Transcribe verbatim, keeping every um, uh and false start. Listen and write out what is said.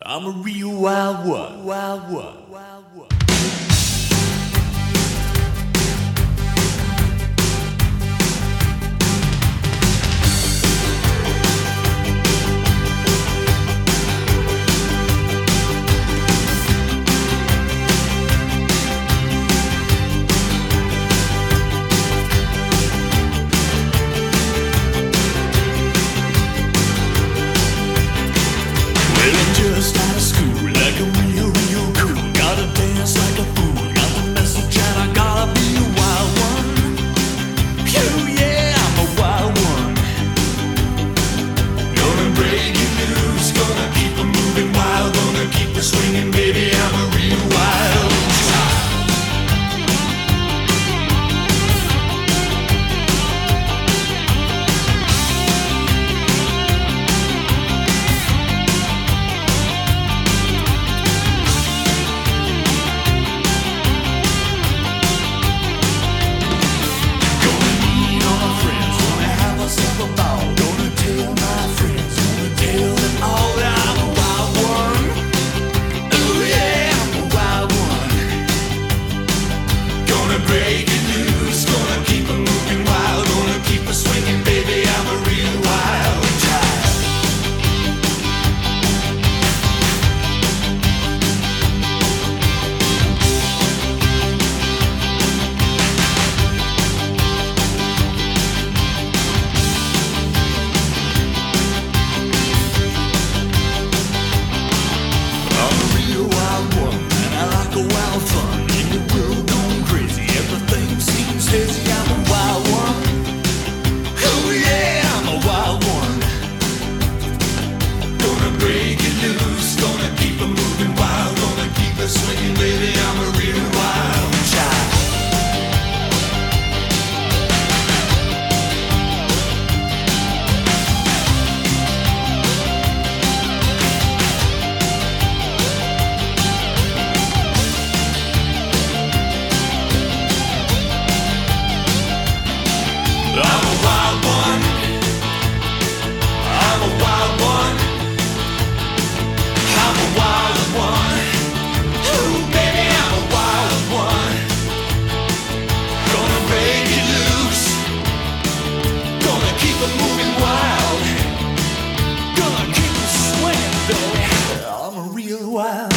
I'm a real wild one, wild one, wild one. Just out of school, like a real, real cool. Gotta dance like a fool. Got the message and I gotta be a wild one. Oh yeah, I'm a wild one. Gonna break it loose, gonna keep it moving wild, gonna keep it swinging, baby. I'm a real wild child. Break it loose, gonna keep it moving wild, gonna keep it swinging, baby. I'm a real wild child. I'm a real wild one, and I like a wild fun. In the world going crazy, everything seems hazy. I'm a wild one. Oh yeah, I'm a wild one. Gonna break it loose, gonna keep it moving wild, gonna keep it swinging, baby. I'm a real wild child. I'm a wild one. I'm a wild one. I'm a wild one. Ooh, baby, I'm a wild one. Gonna break it loose. Gonna keep it moving wild. Gonna keep it swinging, baby. I'm a real wild.